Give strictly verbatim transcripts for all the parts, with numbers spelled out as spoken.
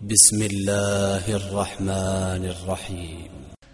بسم الله الرحمن الرحيم.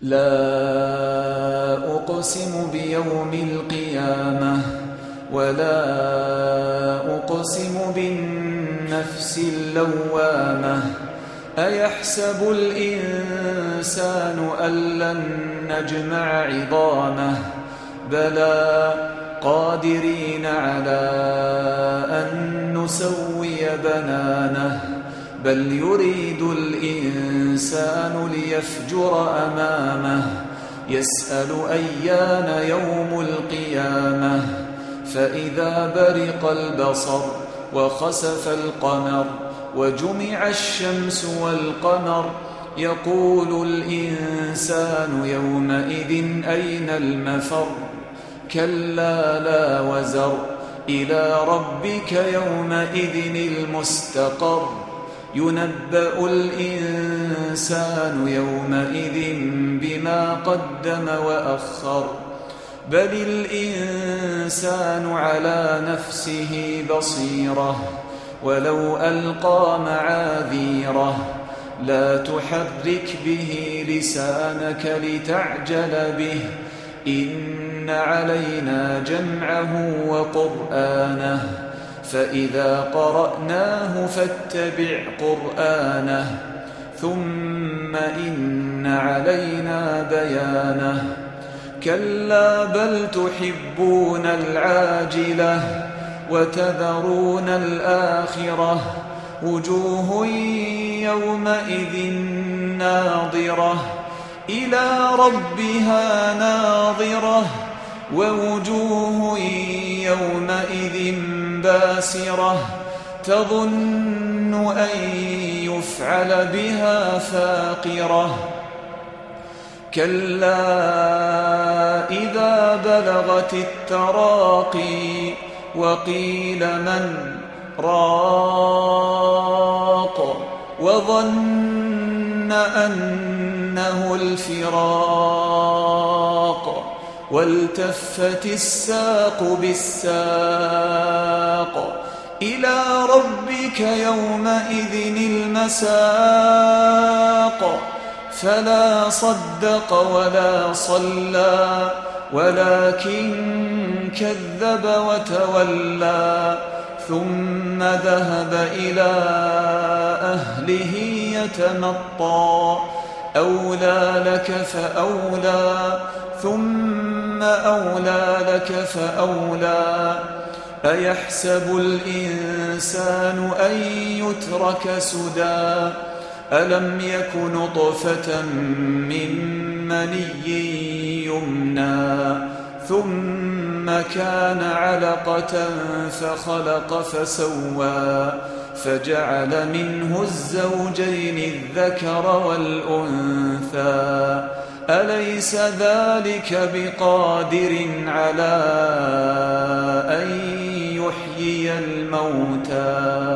لا أقسم بيوم القيامة ولا أقسم بالنفس اللوامة أيحسب الإنسان أن لن نجمع عظامه بلى قادرين على أن نسوي بنانه بل يريد الإنسان ليفجر أمامه يسأل أيان يوم القيامة فإذا برق البصر وخسف القمر وجمع الشمس والقمر يقول الإنسان يومئذ أين المفر كلا لا وزر إلى ربك يومئذ المستقر ينبأ الإنسان يومئذ بما قدم وأخر بل الإنسان على نفسه بصيرة ولو ألقى معاذيره لا تحرك به لسانك لتعجل به إن علينا جمعه وقرآنه فإذا قرأناه فاتبع قرآنه ثم إن علينا بيانه كلا بل تحبون العاجلة وتذرون الآخرة وجوه يومئذ ناظرة إلى ربها ناظرة ووجوه يومئذ باسرة تظن أن يفعل بها فاقرة كلا إذا بلغت التراقي وقيل من راق وظن أنه الفراق والتفت الساق بالساق إلى ربك يومئذ المساق فلا صدق ولا صلى ولكن كذب وتولى ثم ذهب إلى أهله يتمطى أولى لك فأولى ثم أولى لك فأولى أيحسب الإنسان أن يترك سدى ألم يك نطفة من مني يمنى ثم كان علقة فخلق فسوى فجعل منه الزوجين الذكر والأنثى أليس ذلك بقادر على أن يحيي الموتى